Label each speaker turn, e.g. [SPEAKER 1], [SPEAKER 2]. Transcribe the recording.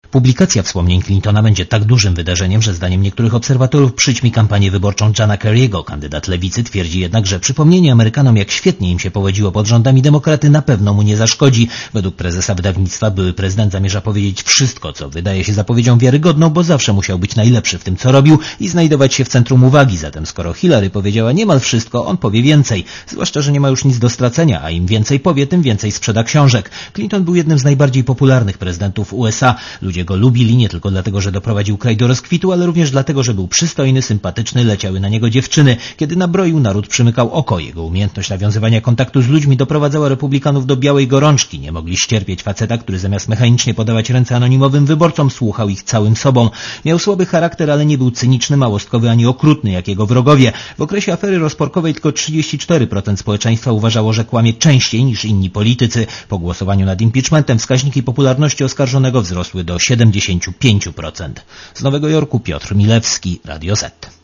[SPEAKER 1] Publikacja wspomnień Clintona będzie tak dużym wydarzeniem, że zdaniem niektórych obserwatorów przyćmi kampanię wyborczą Johna Kerry'ego. Kandydat lewicy twierdzi jednak, że przypomnienie Amerykanom, jak świetnie im się powodziło pod rządami demokraty, na pewno mu nie zaszkodzi. Według prezesa wydawnictwa były prezydent zamierza powiedzieć wszystko, co wydaje się zapowiedzią wiarygodną, bo zawsze musiał być najlepszy w tym, co robił i znajdować się w centrum uwagi. Zatem skoro Hillary powiedziała niemal wszystko, on powie więcej. Zwłaszcza, że nie ma już nic do stracenia, a im więcej powie, tym więcej sprzeda książek. Clinton był jednym z najbardziej popularnych prezydentów USA. Ludzie go lubili nie tylko dlatego, że doprowadził kraj do rozkwitu, ale również dlatego, że był przystojny, sympatyczny, leciały na niego dziewczyny. Kiedy nabroił, naród przymykał oko. Jego umiejętność nawiązywania kontaktu z ludźmi doprowadzała republikanów do białej gorączki. Nie mogli ścierpieć faceta, który zamiast mechanicznie podawać ręce anonimowym wyborcom, słuchał ich całym sobą. Miał słaby charakter, ale nie był cyniczny, małostkowy ani okrutny, jak jego wrogowie. W okresie afery rozporkowej tylko 34% społeczeństwa uważało, że kłamie częściej niż inni politycy. Po głosowaniu nad impeachmentem wskaźniki popularności oskarżonego wzrosły do 75%. Z Nowego Jorku Piotr Milewski, Radio Z.